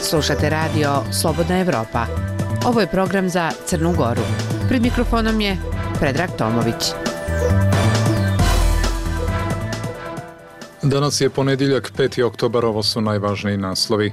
Slušate radio Slobodna Evropa. Ovo je program za Crnu Goru. Pred mikrofonom je Predrag Tomović. Danas je ponedjeljak, 5. oktobar, ovo su najvažniji naslovi.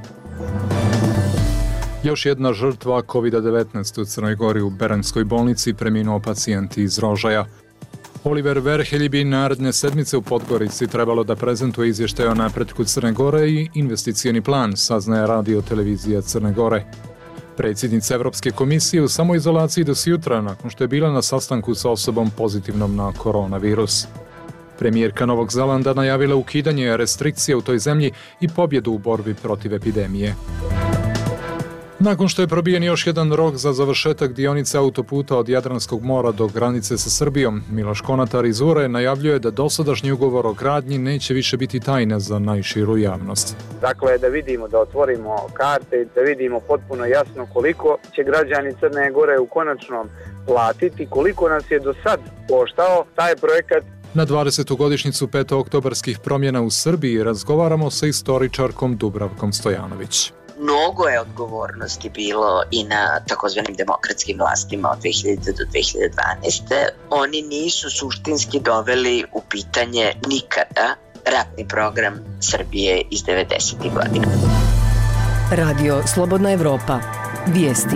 Još jedna žrtva COVID-19 u Crnoj Gori. U Beranskoj bolnici preminuo pacijent iz Rožaja. Oliver Verhelj bi naredne sedmice u Podgorici trebalo da prezentuje izvještaj o napretku Crne Gore i investicioni plan, saznaje radio televizija Crne Gore. Predsjednica Evropske komisije u samoizolaciji do jutra nakon što je bila na sastanku sa osobom pozitivnom na koronavirus. Premijerka Novog Zelanda najavila ukidanje restrikcija u toj zemlji i pobjedu u borbi protiv epidemije. Nakon što je probijen još jedan rok za završetak dionice autoputa od Jadranskog mora do granice sa Srbijom, Miloš Konatar iz URE najavljuje da dosadašnji ugovor o gradnji neće više biti tajna za najširu javnost. Dakle, da vidimo, da otvorimo karte, da vidimo potpuno jasno koliko će građani Crne Gore u konačnom platiti, koliko nas je do sad koštao taj projekat. Na 20. godišnjicu petooktobarskih promjena u Srbiji razgovaramo sa istoričarkom Dubravkom Stojanović. Mnogo je odgovornosti bilo i na takozvanim demokratskim vlastima od 2000. do 2012. Oni nisu suštinski doveli u pitanje nikada ratni program Srbije iz 90. godina. Radio Slobodna Evropa. Vijesti.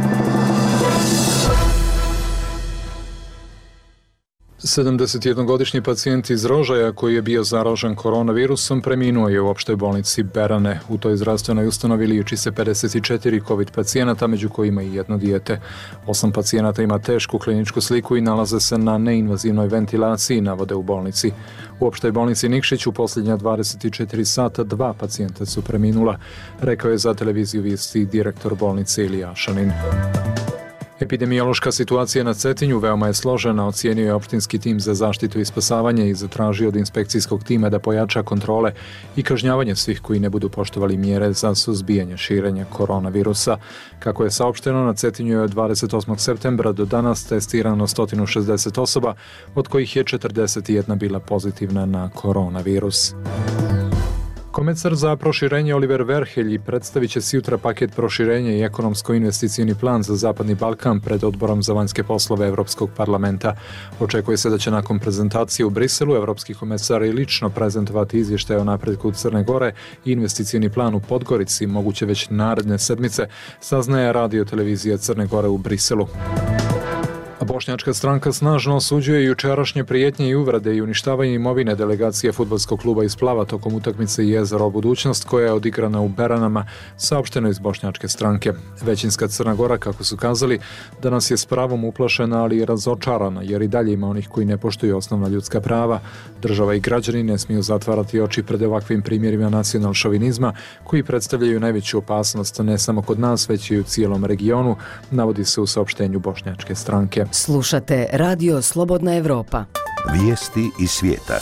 Sedamdesetjednogodišnji pacijent iz Rožaja koji je bio zaražen koronavirusom preminuo je u opštoj bolnici Berane. U toj zdravstvenoj ustanovi liječi se 54 COVID pacijenata, među kojima i jedno dijete. 8 pacijenata ima tešku kliničku sliku i nalaze se na neinvazivnoj ventilaciji, navode u bolnici. U opštoj bolnici Nikšić u posljednja 24 sata 2 pacijenta su preminula, rekao je za televiziju Vijesti direktor bolnice Ilija Šanin. Epidemiološka situacija na Cetinju veoma je složena, ocijenio je opštinski tim za zaštitu i spasavanje i zatražio od inspekcijskog tima da pojača kontrole i kažnjavanje svih koji ne budu poštovali mjere za suzbijanje širenja koronavirusa. Kako je saopšteno, na Cetinju je od 28. septembra do danas testirano 160 osoba, od kojih je 41 bila pozitivna na koronavirus. Komesar za proširenje Oliver Verhelj predstavit će sutra paket proširenja i ekonomsko-investicioni plan za Zapadni Balkan pred Odborom za vanjske poslove Evropskog parlamenta. Očekuje se da će nakon prezentacije u Briselu evropski komesar i lično prezentovati izvještaj o napretku Crne Gore i investicioni plan u Podgorici, moguće već naredne sedmice, saznaje radio televizija Crne Gore u Briselu. Bošnjačka stranka snažno osuđuje jučerašnje prijetnje i uvrede i uništavanje imovine delegacije fudbalskog kluba iz Plava tokom utakmice Jezero budućnost koja je odigrana u Beranama, saopšteno iz bošnjačke stranke. Većinska Crna Gora, kako su kazali, danas je s pravom uplašena, ali i razočarana, jer i dalje ima onih koji ne poštuju osnovna ljudska prava. Država i građani ne smiju zatvarati oči pred ovakvim primjerima nacional-šovinizma koji predstavljaju najveću opasnost ne samo kod nas, već i u cijelom regionu, navodi se u saopštenju bošnjačke stranke. Slušate Radio Slobodna Evropa. Vijesti iz svijeta.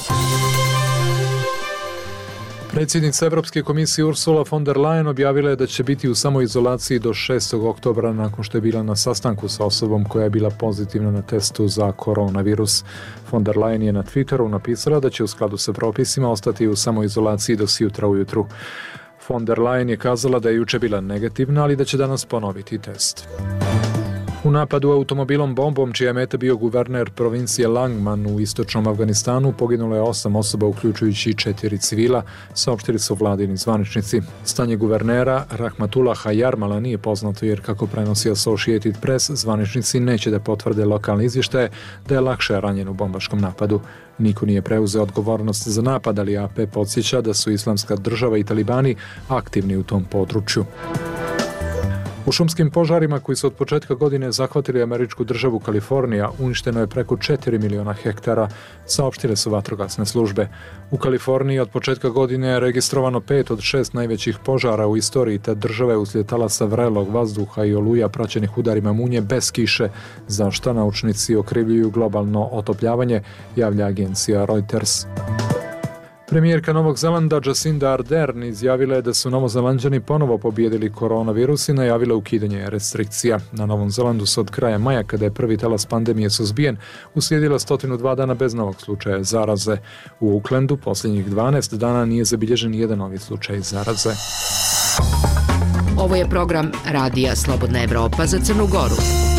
Predsjednica Evropske komisije Ursula von der Leyen objavila je da će biti u samoizolaciji do 6. oktobra nakon što je bila na sastanku sa osobom koja je bila pozitivna na testu za koronavirus. Von der Leyen je na Twitteru napisala da će u skladu sa propisima ostati u samoizolaciji do sutra ujutru. Von der Leyen je kazala da je juče bila negativna, ali da će danas ponoviti test. U napadu automobilom bombom, čija je meta bio guverner provincije Langman u istočnom Afganistanu, poginulo je 8 osoba, uključujući 4 civila, saopštili su vladini zvaničnici. Stanje guvernera Rahmatullaha Jarmala nije poznato jer, kako prenosi Associated Press, zvaničnici neće da potvrde lokalne izvještaje da je lakše ranjen u bombaškom napadu. Niko nije preuzeo odgovornost za napad, ali AP podsjeća da su Islamska država i talibani aktivni u tom području. U šumskim požarima koji su od početka godine zahvatili američku državu Kalifornija uništeno je preko 4 miliona hektara, saopštile su vatrogasne službe. U Kaliforniji od početka godine je registrovano 5 od 6 najvećih požara u istoriji te države uslijed talasa vrelog vazduha i oluja praćenih udarima munje bez kiše, za što naučnici okrivljuju globalno otopljavanje, javlja agencija Reuters. Premijerka Novog Zelanda Jacinda Ardern izjavila je da su Novozelanđani ponovo pobijedili koronavirus i najavila ukidanje restrikcija. Na Novom Zelandu se od kraja maja, kada je prvi talas pandemije suzbijen, uslijedila 102 dana bez novog slučaja zaraze. U Aucklandu posljednjih 12 dana nije zabilježen jedan novi slučaj zaraze. Ovo je program Radija Slobodna Evropa za Crnu Goru.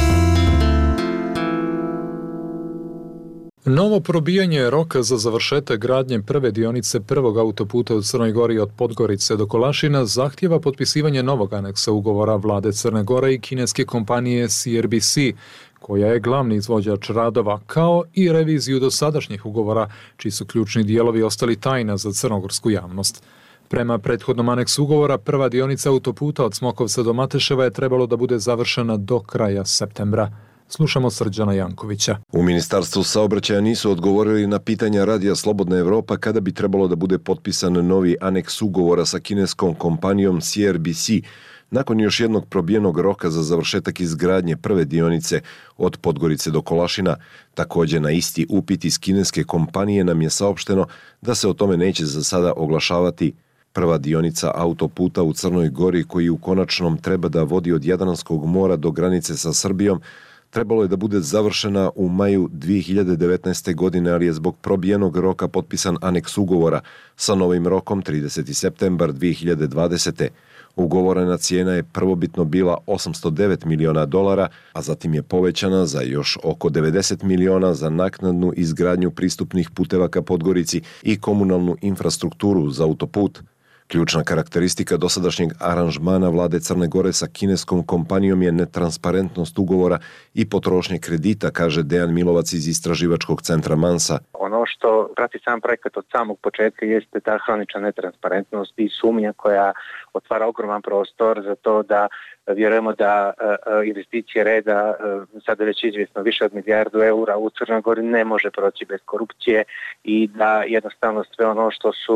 Novo probijanje roka za završetak gradnje prve dionice prvog autoputa u Crnoj Gori od Podgorice do Kolašina zahtjeva potpisivanje novog aneksa ugovora vlade Crne Gore i kineske kompanije CRBC, koja je glavni izvođač radova, kao i reviziju dosadašnjih ugovora, čiji su ključni dijelovi ostali tajna za crnogorsku javnost. Prema prethodnom aneksu ugovora, prva dionica autoputa od Smokovca do Mateševa je trebalo da bude završena do kraja septembra. Slušamo Srđana Jankovića. U Ministarstvu saobraćaja nisu odgovorili na pitanja Radija Slobodna Evropa kada bi trebalo da bude potpisan novi aneks ugovora sa kineskom kompanijom CRBC, nakon još jednog probijenog roka za završetak izgradnje prve dionice od Podgorice do Kolašina. Također na isti upit iz kineske kompanije nam je saopšteno da se o tome neće za sada oglašavati. Prva dionica autoputa u Crnoj Gori, koji u konačnom treba da vodi od Jadranskog mora do granice sa Srbijom, trebalo je da bude završena u maju 2019. godine, ali je zbog probijenog roka potpisan aneks ugovora sa novim rokom 30. septembar 2020. Ugovorena cijena je prvobitno bila $809 miliona, a zatim je povećana za još oko 90 miliona za naknadnu izgradnju pristupnih puteva ka Podgorici i komunalnu infrastrukturu za autoput. Ključna karakteristika dosadašnjeg aranžmana vlade Crne Gore sa kineskom kompanijom je netransparentnost ugovora i potrošnje kredita, kaže Dejan Milovac iz istraživačkog centra Mansa. Ono što prati sam projekat od samog početka jeste ta hronična netransparentnost i sumnja koja otvara ogroman prostor za to da vjerujemo da investicije reda, sada već izvjesno više od €1 milijardu u Crnoj Gori, ne može proći bez korupcije i da jednostavno sve ono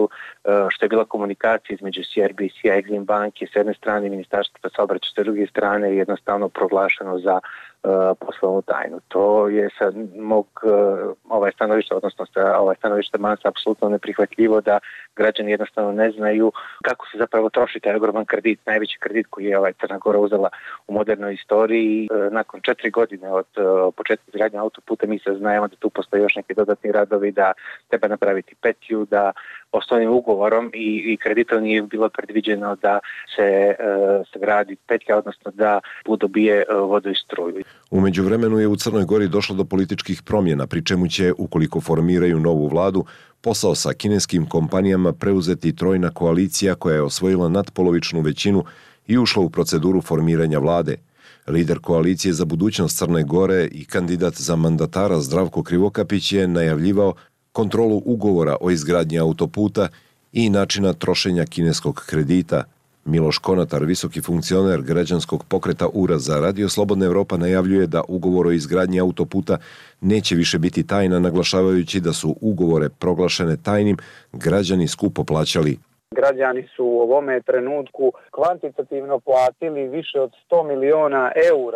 što je bila komunikacija između CRBC-a i Exim banke s jedne strane, Ministarstva saobraćaja s druge strane, jednostavno proglašeno za poslovnu tajnu. To je sa mog stanovišta, odnosno sa stanovišta Mansa, apsolutno neprihvatljivo da građani jednostavno ne znaju kako se zapravo troši taj ogroman kredit, najveći kredit koji je Crna Gora uzela u modernoj istoriji. Nakon 4 godine od početka izgradnje autoputa mi saznajemo da tu postoje još neki dodatni radovi, da treba napraviti petlju, da osnovnim ugovorom i kreditom nije bilo predviđeno da se gradi petlja, odnosno da dobije vodu i struju. U međuvremenu je u Crnoj Gori došlo do političkih promjena, pri čemu će, ukoliko formiraju novu vladu, posao sa kineskim kompanijama preuzeti trojna koalicija koja je osvojila nadpolovičnu većinu i ušla u proceduru formiranja vlade. Lider koalicije za budućnost Crne Gore i kandidat za mandatara Zdravko Krivokapić je najavljivao kontrolu ugovora o izgradnji autoputa i načina trošenja kineskog kredita. Miloš Konatar, visoki funkcioner građanskog pokreta URA za Radio Slobodna Evropa, najavljuje da ugovor o izgradnji autoputa neće više biti tajna, naglašavajući da su ugovore proglašene tajnim građani skupo plaćali. Građani su u ovome trenutku kvantitativno platili više od €100 miliona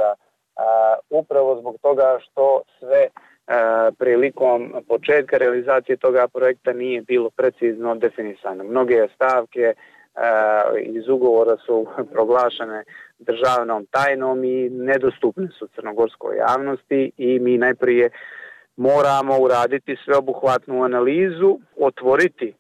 upravo zbog toga što sve prilikom početka realizacije toga projekta nije bilo precizno definisano. Mnoge stavke iz ugovora su proglašene državnom tajnom i nedostupne su crnogorskoj javnosti i mi najprije moramo uraditi sveobuhvatnu analizu, otvoriti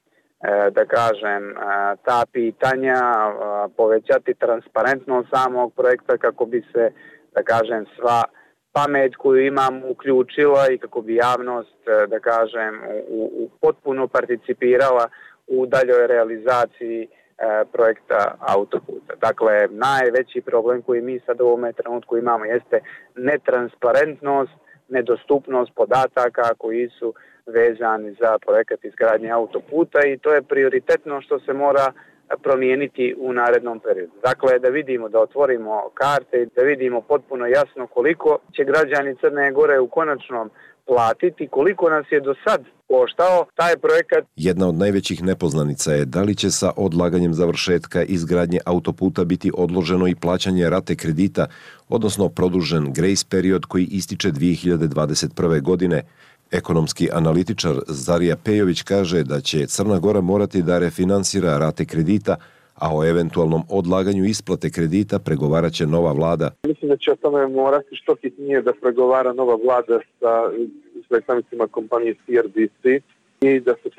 ta pitanja, povećati transparentnost samog projekta kako bi se sva pamet koju imam uključila i kako bi javnost u potpuno participirala u daljoj realizaciji projekta autoputa. Dakle, najveći problem koji mi sad u ovome trenutku imamo jeste netransparentnost, nedostupnost podataka koji su vezani za projekat izgradnje autoputa i to je prioritetno što se mora promijeniti u narednom periodu. Dakle, da vidimo, da otvorimo karte, da vidimo potpuno jasno koliko će građani Crne Gore u konačnom platiti, koliko nas je do sad koštao taj projekat. Jedna od najvećih nepoznanica je da li će sa odlaganjem završetka izgradnje autoputa biti odloženo i plaćanje rate kredita, odnosno produžen grace period koji ističe 2021. godine. Ekonomski analitičar Zarija Pejović kaže da će Crna Gora morati da refinansira rate kredita, a o eventualnom odlaganju isplate kredita pregovarat će nova vlada. Mislim da će o tome morati što hitnije da pregovara nova vlada sa predstavnicima kompanije CRBC, i da se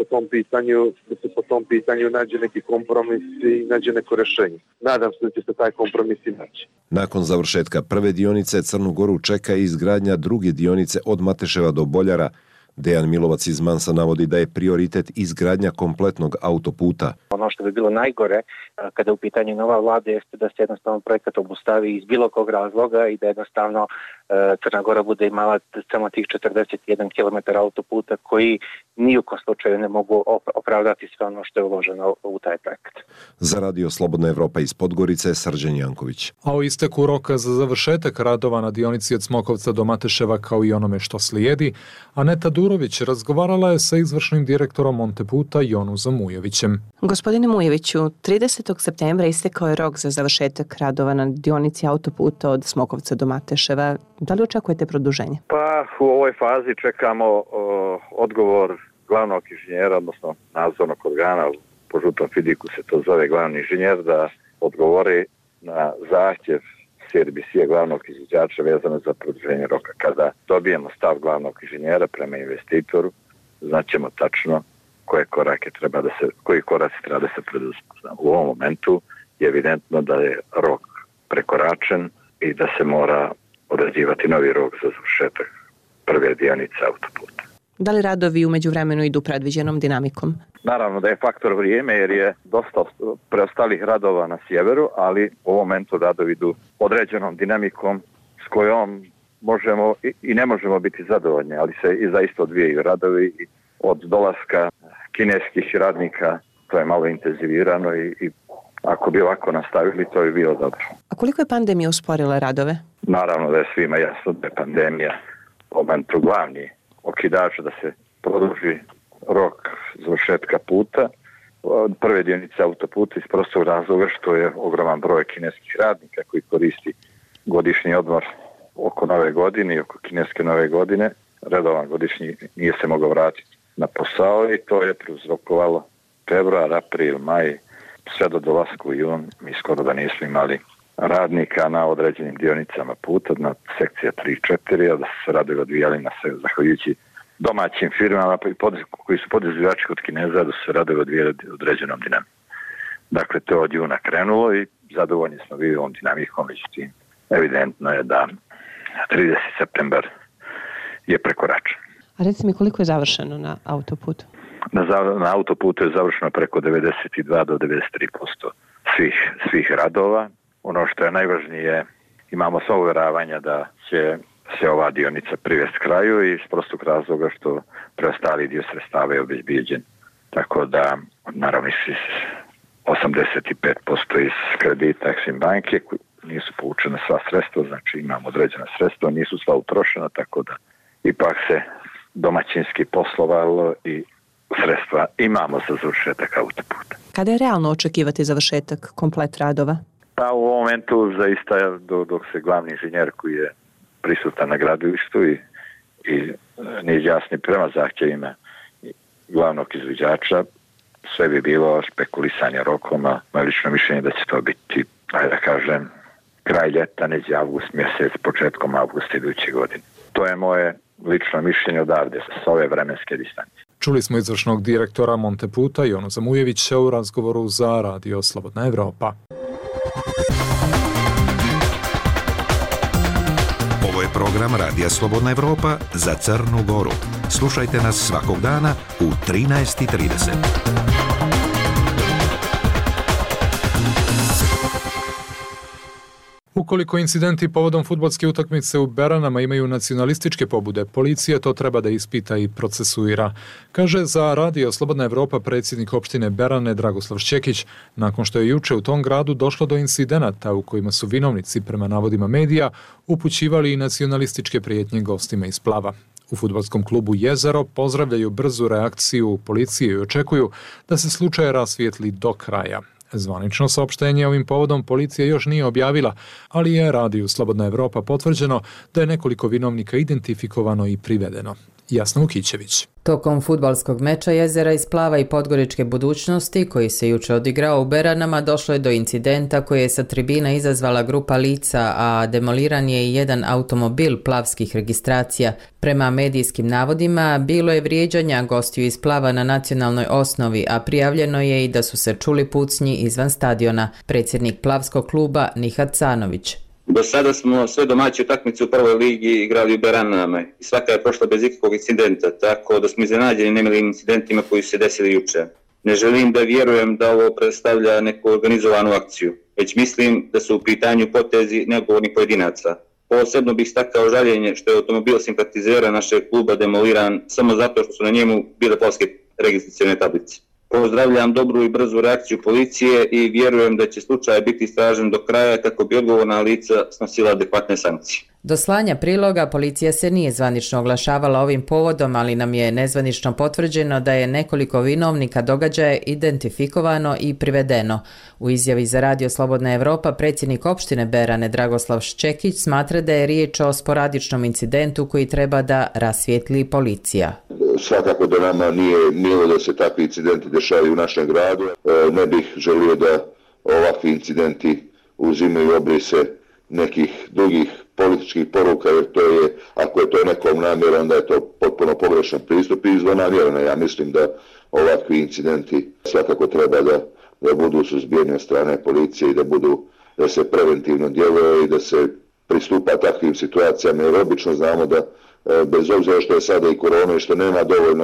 po tom pitanju nađe neki kompromis i nađe neko rešenje. Nadam se da će se taj kompromis i naći. Nakon završetka prve dionice Crnu Goru čeka i izgradnja druge dionice od Mateševa do Boljara. Dejan Milovac iz Mansa navodi da je prioritet izgradnja kompletnog autoputa. Ono što bi bilo najgore kada je u pitanju nova vlada jeste da se jednostavno projekat obustavi iz bilo kog razloga i da jednostavno Crna Gora bude imala samo tih 41 km autoputa koji ni u kom slučaju ne mogu opravdati sve ono što je uloženo u taj projekat. Za Radio Slobodna Evropa iz Podgorice, Srđan Janković. A o isteku roka za završetak radova na dionici od Smokovca do Mateševa kao i onome što slijedi, Aneta Durović razgovarala je sa izvršnim direktorom Monteputa Jonuzom Mujevićem. Gospodine Mujeviću, 30. septembra istekao je rok za završetak radova na dionici autoputa od Smokovca do Mateševa. Da li očekujete produženje? Pa u ovoj fazi čekamo odgovor glavnog inženjera, odnosno nadzornog organa, po žutom fidiku se to zove glavni inženjer, da odgovori na zahtjev CRBC-a glavnog izvođača vezano za produženje roka. Kada dobijemo stav glavnog inženjera prema investitoru, znaćemo tačno koji koraci treba da se preduzmu. U ovom momentu je evidentno da je rok prekoračen i da se mora određivati novi rok za završetak prve dionice autoputa. Da li radovi u međuvremenu idu predviđenom dinamikom? Naravno da je faktor vrijeme jer je dosta preostalih radova na sjeveru, ali u ovom momentu radovi idu određenom dinamikom s kojom možemo i ne možemo biti zadovoljni, ali se i zaista odvijaju radovi i od dolaska kineskih radnika to je malo intenzivirano i ako bi ovako nastavili to bi bilo dobro. A koliko je pandemija usporila radove? Naravno da je svima jasno da je pandemija u momentu glavni okidač da se produži rok završetka puta od prve dionice autoputa iz prostog razloga što je ogroman broj kineskih radnika koji koristi godišnji odmor oko nove godine i oko kineske nove godine. Redovan godišnji nije se mogao vratiti na posao i to je prouzrokovalo februar, april, maj, sve do dolaska u jun. Mi skoro da nismo imali radnika na određenim dionicama puta, na sekcija 3 i 4, a da su se radovi odvijali zahvaljujući domaćim firmama koji su podizvođači kod Kineza, da su se radovi odvijali određenom dinamikom. Dakle, to je od juna krenulo i zadovoljni smo bili ovom dinamikom, međutim, evidentno je da 30. septembar je prekoračen. A reci mi koliko je završeno na autoputu? Na autoputu je završeno preko 92 do 93% svih radova. Ono što je najvažnije, imamo sva uvjeravanja da će se ova dionica privesti kraju i iz prostog razloga što preostali dio sredstava je obezbijeđen. Tako da, naravno, 85% iz kredita Exim banke nisu povučena sva sredstva, znači imamo određena sredstva, nisu sva utrošena, tako da ipak se domaćinski poslovalo i sredstva imamo za završetak autoputa. Kada je realno očekivati završetak komplet radova? Pa u ovom momentu zaista dok se glavni inženjer koji je prisutan na gradilištu i ne izjasni prema zahtjevima glavnog izvođača, sve bi bilo špekulisanje rokom, a moje lično mišljenje da će to biti, ajde da kažem, kraj ljeta, neđe avgust mjesec, početkom avgusta iduće godine. To je moje lično mišljenje odavde sa ove vremenske distance. Čuli smo izvršnog direktora Monteputa Jonuza Mujevića u razgovoru za Radio Slobodna Evropa. Ovo je program Radija Slobodna Evropa za Crnu Goru. Slušajte nas svakog dana u 13:30. Ukoliko incidenti povodom fudbalske utakmice u Beranama imaju nacionalističke pobude, policija to treba da ispita i procesuira, kaže za Radio Slobodna Evropa predsjednik opštine Berane Dragoslav Šćekić, nakon što je juče u tom gradu došlo do incidenata u kojima su vinovnici, prema navodima medija, upućivali i nacionalističke prijetnje gostima iz Plava. U fudbalskom klubu Jezero pozdravljaju brzu reakciju policije i očekuju da se slučaj rasvijetli do kraja. Zvanično saopštenje ovim povodom policija još nije objavila, ali je Radiju Slobodna Evropa potvrđeno da je nekoliko vinovnika identifikovano i privedeno. Jasna Vukićević. Tokom fudbalskog meča Jezera iz Plava i Podgoričke budućnosti, koji se juče odigrao u Beranama, došlo je do incidenta koji je sa tribina izazvala grupa lica, a demoliran je i jedan automobil plavskih registracija. Prema medijskim navodima, bilo je vrijeđanja gostiju iz Plava na nacionalnoj osnovi, a prijavljeno je i da su se čuli pucnji izvan stadiona. Predsjednik plavskog kluba Nihat Canović. Do sada smo sve domaće utakmice u prvoj ligi igrali u Beranama i svaka je prošla bez ikakvog incidenta, tako da smo iznenađeni nemilim incidentima koji su se desili juče. Ne želim da vjerujem da ovo predstavlja neku organizovanu akciju, već mislim da su u pitanju potezi neodgovornih pojedinaca. Posebno bih stakao žaljenje što je automobil simpatizera našeg kluba demoliran samo zato što su na njemu bile plavske registracione tablice. Pozdravljam dobru i brzu reakciju policije i vjerujem da će slučaj biti istražen do kraja kako bi odgovorna lica snosila adekvatne sankcije. Do slanja priloga policija se nije zvanično oglašavala ovim povodom, ali nam je nezvanično potvrđeno da je nekoliko vinovnika događaja identifikovano i privedeno. U izjavi za Radio Slobodna Evropa predsjednik opštine Berane Dragoslav Ščekić smatra da je riječ o sporadičnom incidentu koji treba da rasvijetli policija. Svakako da nama nije milo da se takvi incidenti dešavaju u našem gradu. Ne bih želio da ovakvi incidenti uzimaju obrise nekih drugih političkih poruka, jer to je, ako je to nekom namjerom, onda je to potpuno pogrešan pristup i zlonamjerno. Ja mislim da ovakvi incidenti svakako treba da budu suzbijeni od strane policije i da se preventivno djeluje i da se pristupa takvim situacijama, jer obično znamo da bez obzira što je sada i korona i što nema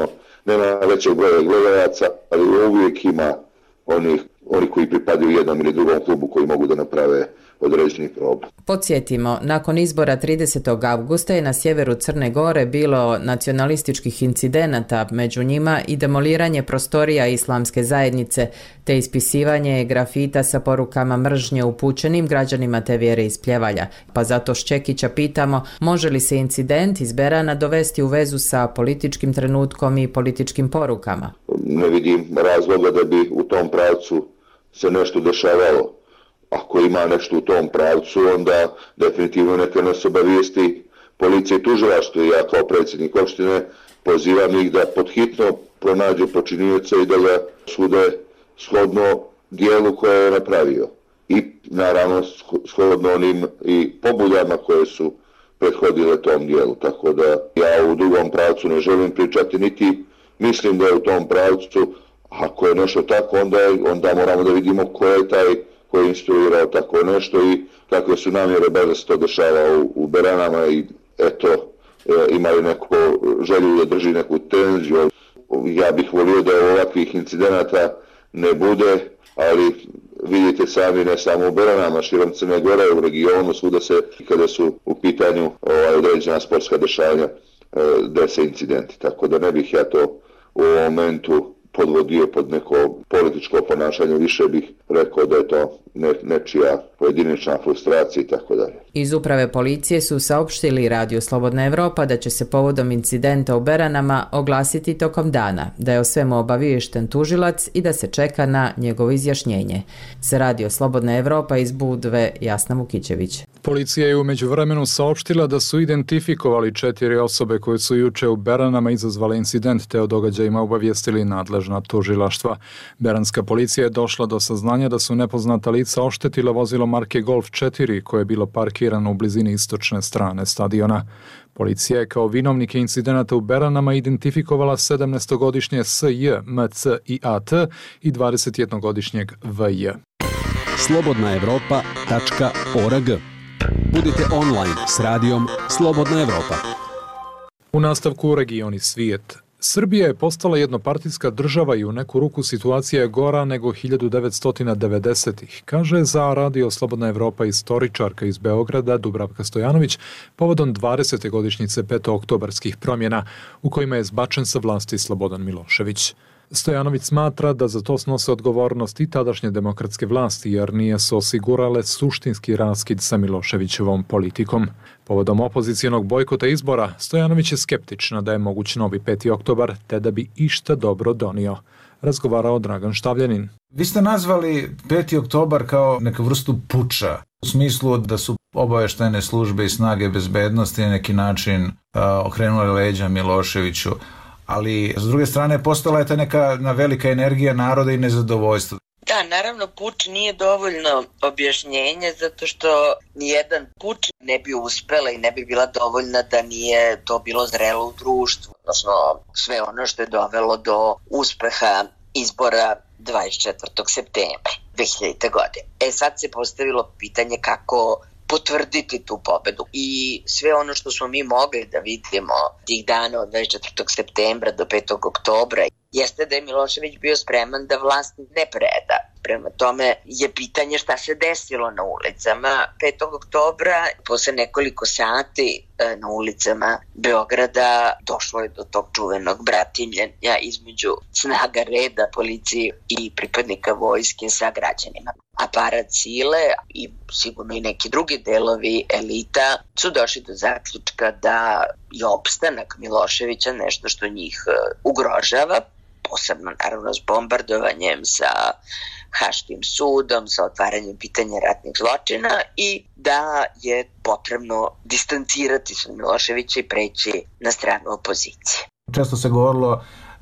većeg broja gledalaca, ali uvijek ima oni koji pripadaju jednom ili drugom klubu koji mogu da naprave određeni problem. Podsjetimo, nakon izbora 30. avgusta je na sjeveru Crne Gore bilo nacionalističkih incidenata, među njima i demoliranje prostorija islamske zajednice, te ispisivanje grafita sa porukama mržnje upućenim građanima te vjere iz Pljevalja. Pa zato Ščekića pitamo, može li se incident iz Berana dovesti u vezu sa političkim trenutkom i političkim porukama? Ne vidim razloga da bi u tom pravcu se nešto dešavalo. Ako ima nešto u tom pravcu, onda definitivno neka nas obavijesti policija i tužilaštvo. Ja kao predsjednik opštine pozivam ih da podhitno pronađu počinioca i da ga sude shodno dijelu koje je napravio. I naravno shodno onim i pobudama koje su prethodile tom dijelu. Tako da ja u drugom pravcu ne želim pričati, niti mislim da je u tom pravcu. Ako je nešto tako, onda moramo da vidimo ko je taj koji je instruirao tako nešto i kakve su namjere baš da se to dešava u Beranama i eto, imaju neku želju da drži neku tenziju. Ja bih volio da ovakvih incidenata ne bude, ali vidite sami, ne samo u Beranama, širom Crne Gore, u regionu, svuda se, kada su u pitanju određena sportska dešavanja, dese incidenti. Tako da ne bih ja to u ovom momentu podvodio pod neko političko ponašanje, više bih rekao da je to nečija pojedinačna frustracija i tako dalje. Iz uprave policije su saopštili Radio Slobodna Evropa da će se povodom incidenta u Beranama oglasiti tokom dana, da je o svemu obaviješten tužilac i da se čeka na njegovo izjašnjenje. Za Radio Slobodna Evropa iz Budve, Jasna Vukićević. Policija je u međuvremenu saopštila da su identifikovali 4 osobe koje su juče u Beranama izazvale incident te o događajima obavijestili nadležna tužilaštva. Beranska policija je došla do saznanja da su nepoznata lica oštetila vozilo marke Golf 4 koje je bilo parkirano u blizini istočne strane stadiona. Policija je kao vinovnike incidenata u Beranama identifikovala 17-godišnje S.J., M.C. i A.T. i 21-godišnjeg V.J. slobodnaevropa.org. Budite online s radijom Slobodna Evropa. U nastavku regioni svijet. Srbija je postala jednopartijska država i u neku ruku situacija je gora nego 1990-ih, kaže za Radio Slobodna Evropa istoričarka iz Beograda Dubravka Stojanović povodom 20. godišnjice petooktobarskih promjena u kojima je zbačen sa vlasti Slobodan Milošević. Stojanović smatra da za to snose odgovornost i tadašnje demokratske vlasti jer nije se osigurale suštinski raskid sa Miloševićevom politikom. Povodom opozicijonog bojkota izbora, Stojanović je skeptična da je moguć novi 5. oktobar te da bi išta dobro donio. Razgovarao Dragan Štavljanin. Vi ste nazvali 5. oktobar kao neku vrstu puča, u smislu da su obaveštajne službe i snage bezbednosti na neki način okrenule leđa Miloševiću, ali s druge strane postala je ta neka velika energija naroda i nezadovoljstvo. Da, naravno puč nije dovoljno objašnjenje zato što nijedan puč ne bi uspela i ne bi bila dovoljna da nije to bilo zrelo u društvu, odnosno sve ono što je dovelo do uspeha izbora 24. septembra 2000. godine. Sad se postavilo pitanje kako potvrditi tu pobedu i sve ono što smo mi mogli da vidimo tih dana od 24. septembra do 5. oktobra jeste da je Milošević bio spreman da vlast ne preda. Prema tome je pitanje šta se desilo na ulicama 5. oktobra. Posle nekoliko sati na ulicama Beograda došlo je do tog čuvenog bratimljenja između snaga reda, policije i pripadnika vojske sa građanima. Aparat sile i sigurno i neki drugi delovi elita su došli do zaključka da je opstanak Miloševića nešto što njih ugrožava, posebno naravno s bombardovanjem, sa Haškim sudom, sa otvaranjem pitanja ratnih zločina i da je potrebno distancirati se od Miloševića i preći na stranu opozicije. Često se govorilo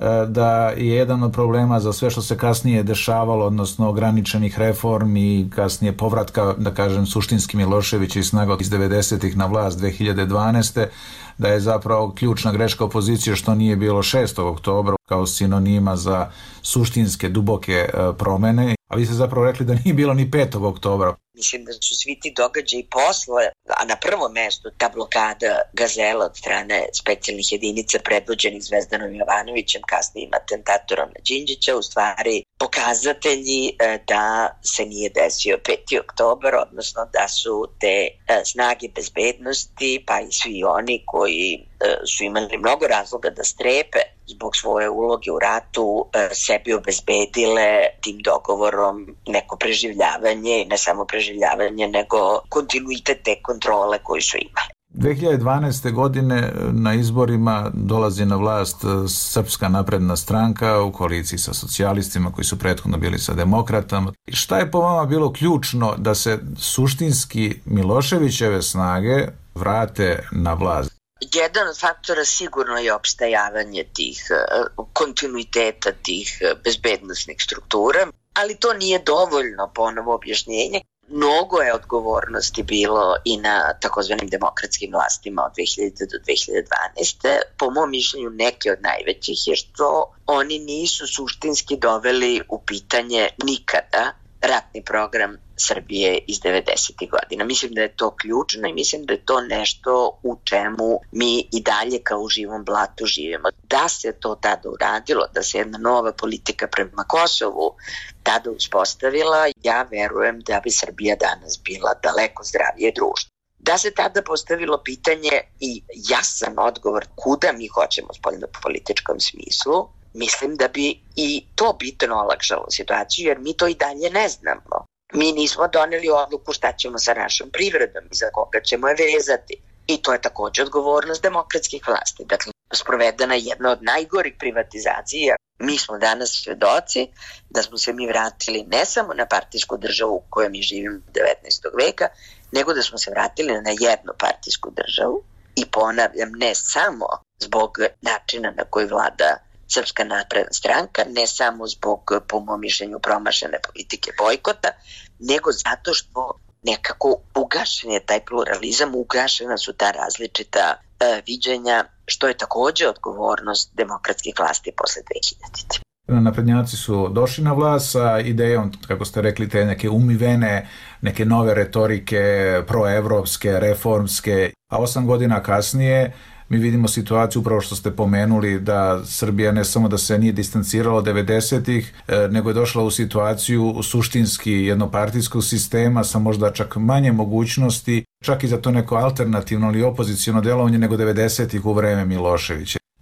da je jedan od problema za sve što se kasnije dešavalo, odnosno ograničenih reformi i kasnije povratka, da kažem, suštinski Miloševića i snaga iz 90-ih na vlast 2012. da je zapravo ključna greška opozicije što nije bilo 6. oktobra kao sinonima za suštinske, duboke promene. A vi ste zapravo rekli da nije bilo ni 5. oktobra. Mislim da su svi ti događaji posle, a na prvom mestu ta blokada Gazela od strane specijalnih jedinica predvođenih Zvezdanom Jovanovićem, kasnijim atentatorom na Đinđića, u stvari pokazatelji da se nije desio 5. oktobar, odnosno da su te snage bezbednosti, pa i svi oni koji su imali mnogo razloga da strepe zbog svoje uloge u ratu, sebi obezbedile tim dogovorom neko preživljavanje, ne samo preživljavanje, nego kontinuitet te kontrole koju su imali. 2012. godine na izborima dolazi na vlast Srpska napredna stranka u koaliciji sa socijalistima koji su prethodno bili sa demokratama. Šta je po vama bilo ključno da se suštinski Miloševićeve snage vrate na vlast? Jedan od faktora sigurno je opstajavanje tih kontinuiteta, tih bezbednosnih struktura, ali to nije dovoljno ponovo objašnjenje. Mnogo je odgovornosti bilo i na takozvanim demokratskim vlastima od 2000 do 2012. Po mom mišljenju neke od najvećih je što oni nisu suštinski doveli u pitanje nikada ratni program Srbije iz 90. godina. Mislim da je to ključno i mislim da je to nešto u čemu mi i dalje kao u živom blatu živimo. Da se to tada uradilo, da se jedna nova politika prema Kosovu tada uspostavila, ja verujem da bi Srbija danas bila daleko zdravije društvo. Da se tada postavilo pitanje i jasan odgovor kuda mi hoćemo u spoljnopolitičkom smislu, mislim da bi i to bitno olakšalo situaciju, jer mi to i dalje ne znamo. Mi nismo doneli odluku šta ćemo sa našom privredom i za koga ćemo je vezati. I to je također odgovornost demokratskih vlasti. Dakle, sprovedena je jedna od najgorih privatizacija. Mi smo danas svedoci da smo se mi vratili ne samo na partijsku državu u kojoj mi živimo 19. veka, nego da smo se vratili na jednu partijsku državu. I ponavljam, ne samo zbog načina na koji vlada Srpska napredna stranka, ne samo zbog, po mom mišljenju, promašene politike bojkota, nego zato što nekako ugašen je taj pluralizam, ugašena su ta različita viđenja, što je također odgovornost demokratskih vlasti posle 2000. Naprednjaci su došli na vlast sa idejom, kako ste rekli, te neke umivene, neke nove retorike, proevropske, reformske, a 8 godina kasnije mi vidimo situaciju, upravo što ste pomenuli, da Srbija ne samo da se nije distancirala od 90-ih, nego je došla u situaciju suštinski jednopartijskog sistema sa možda čak manje mogućnosti, čak i za to neko alternativno ili opoziciono delovanje nego 90-ih u vreme Miloševića.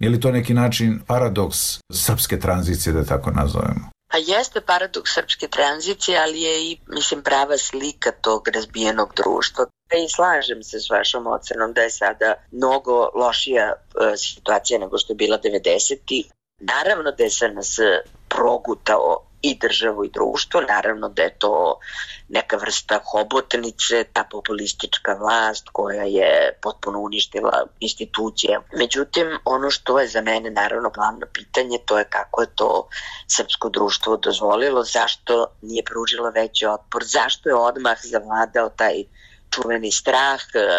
Je li to neki način paradoks srpske tranzicije, da tako nazovemo? A jeste paradoks srpske tranzicije, ali je i, mislim, prava slika tog razbijenog društva. I slažem se s vašom ocenom da je sada mnogo lošija situacija nego što je bila 90-ih. Naravno da je SNS progutao i državu i društvo, naravno da je to neka vrsta hobotnice, ta populistička vlast koja je potpuno uništila institucije. Međutim, ono što je za mene naravno glavno pitanje, to je kako je to srpsko društvo dozvolilo, zašto nije pružilo veći otpor, zašto je odmah zavladao taj čuveni strah,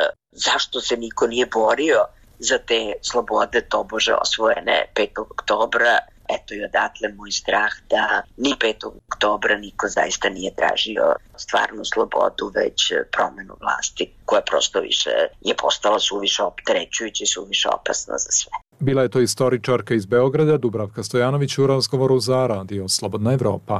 zašto se niko nije borio za te slobode tobože osvojene 5. oktobra. Eto i odatle moj strah da ni 5. oktobra niko zaista nije tražio stvarnu slobodu, već promenu vlasti koja prosto više je postala suviše opterećujuća i suviše opasna za sve. Bila je to istoričarka iz Beograda, Dubravka Stojanović, u razgovoru za Radio Slobodna Evropa.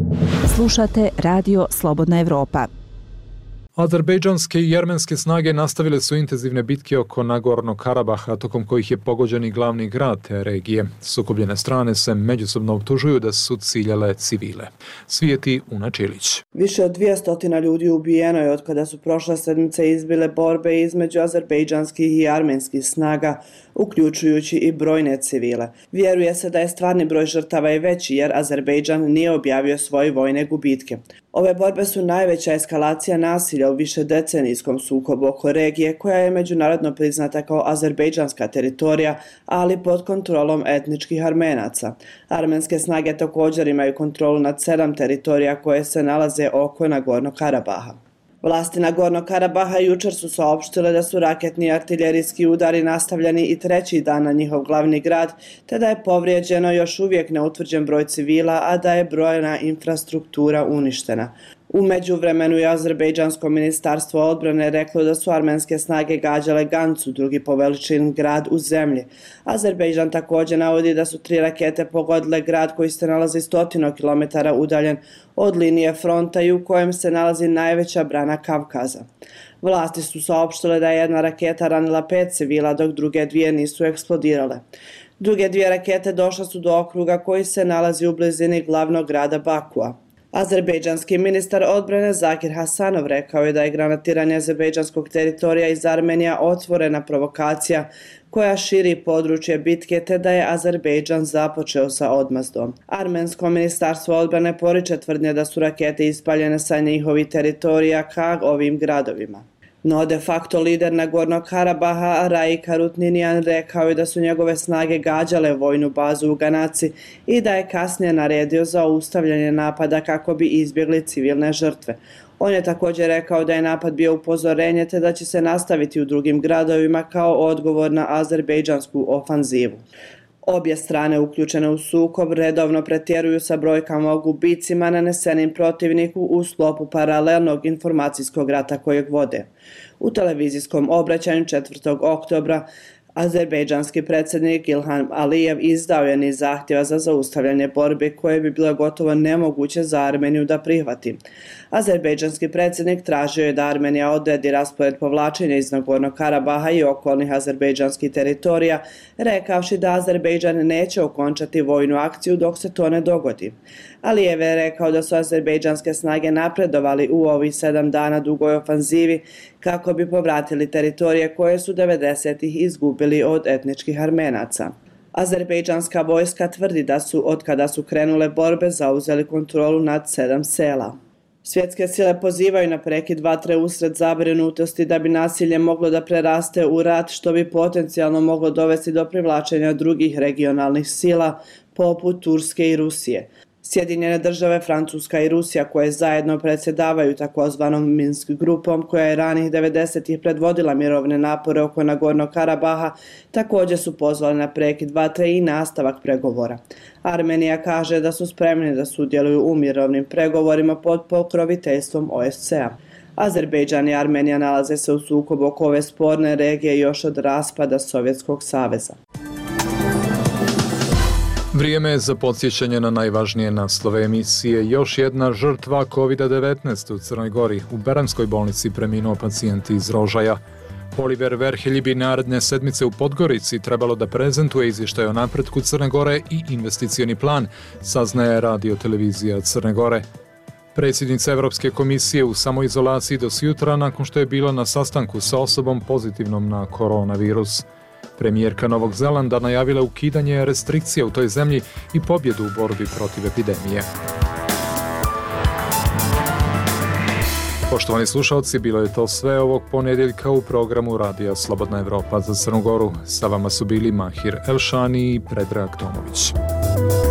Slušate Radio Slobodna Evropa. Azerbejdžanske i jermenske snage nastavile su intenzivne bitke oko Nagornog Karabaha, tokom kojih je pogođen i glavni grad te regije. Sukobljene strane se međusobno optužuju da su ciljale civile. Svijeti Una Čilić. Više od 200 ljudi ubijeno je od kada su prošle sedmice izbile borbe između azerbejdžanskih i armenskih snaga, uključujući i brojne civile. Vjeruje se da je stvarni broj žrtava i veći jer Azerbejdžan nije objavio svoje vojne gubitke. Ove borbe su najveća eskalacija nasilja u višedecenijskom sukobu oko regije koja je međunarodno priznata kao azerbejdžanska teritorija, ali pod kontrolom etničkih Armenaca. Armenske snage također imaju kontrolu nad 7 teritorija koje se nalaze oko Nagornog Karabaha. Vlasti Nagornog Karabaha jučer su saopštile da su raketni i artiljerijski udari nastavljeni i treći dan na njihov glavni grad, te da je povrijeđeno još uvijek neutvrđen broj civila, a da je brojna infrastruktura uništena. U međuvremenu je Azerbejdžansko ministarstvo odbrane reklo da su armenske snage gađale Gancu, drugi po veličini grad u zemlji. Azerbejdžan također navodi da su 3 rakete pogodile grad koji se nalazi 100 km udaljen od linije fronta i u kojem se nalazi najveća brana Kavkaza. Vlasti su saopštile da je jedna raketa ranila 5 civila, dok druge 2 nisu eksplodirale. Druge 2 rakete došle su do okruga koji se nalazi u blizini glavnog grada Bakua. Azerbejdžanski ministar odbrane Zakir Hasanov rekao je da je granatiranje azerbejdžanskog teritorija iz Armenija otvorena provokacija koja širi područje bitke, te da je Azerbejdžan započeo sa odmazdom. Armensko ministarstvo odbrane poriče tvrdnje da su rakete ispaljene sa njihovih teritorija ka ovim gradovima. No de facto lider Nagornog Karabaha Raik Harutninian rekao je da su njegove snage gađale vojnu bazu u Ganaci i da je kasnije naredio za ustavljanje napada kako bi izbjegli civilne žrtve. On je također rekao da je napad bio upozorenje te da će se nastaviti u drugim gradovima kao odgovor na azerbejdžansku ofanzivu. Obje strane uključene u sukob redovno pretjeruju sa brojkama o gubicima nanesenim protivniku u sklopu paralelnog informacijskog rata kojeg vode. U televizijskom obraćanju 4. oktobra azerbejdžanski predsjednik Ilham Alijev izdao je niz zahtjeva za zaustavljanje borbe koje bi bilo gotovo nemoguće za Armeniju da prihvati. Azerbejdžanski predsjednik tražio je da Armenija odredi raspored povlačenja iz Nagornog Karabaha i okolnih azerbejdžanskih teritorija, rekavši da Azerbejdžan neće okončati vojnu akciju dok se to ne dogodi. Alijev je rekao da su azerbejdžanske snage napredovali u ovih 7 dana dugoj ofanzivi kako bi povratili teritorije koje su 90-ih izgubili od etničkih Armenaca. Azerbejdžanska vojska tvrdi da su, od kada su krenule borbe, zauzeli kontrolu nad 7 sela. Svjetske sile pozivaju na prekid vatre usred zabrinutosti da bi nasilje moglo da preraste u rat, što bi potencijalno moglo dovesti do privlačenja drugih regionalnih sila poput Turske i Rusije. Sjedinjene države, Francuska i Rusija, koje zajedno predsjedavaju takozvanom Minsk grupom, koja je ranih 90-ih predvodila mirovne napore oko Nagornog Karabaha, također su pozvali na prekid vatre i nastavak pregovora. Armenija kaže da su spremni da sudjeluju u mirovnim pregovorima pod pokroviteljstvom OSCE-a. Azerbejdžan i Armenija nalaze se u sukobu oko ove sporne regije još od raspada Sovjetskog saveza. Vrijeme je za podsjećanje na najvažnije naslove emisije. Još jedna žrtva COVID-19 u Crnoj Gori. U Beranskoj bolnici preminuo pacijent iz Rožaja. Oliver Verhelji bi naredne sedmice u Podgorici trebalo da prezentuje izvještaj o napretku Crne Gore i investicioni plan, saznaje radio-televizija Crne Gore. Predsjednica Evropske komisije u samoizolaciji do sjutra nakon što je bila na sastanku sa osobom pozitivnom na koronavirus. Premijerka Novog Zelanda najavila ukidanje restrikcija u toj zemlji i pobjedu u borbi protiv epidemije. Poštovani slušalci, bilo je to sve ovog ponedjeljka u programu Radija Slobodna Evropa za Crnu Goru. Sa vama su bili Mahir Elšani i Predrag Tomović.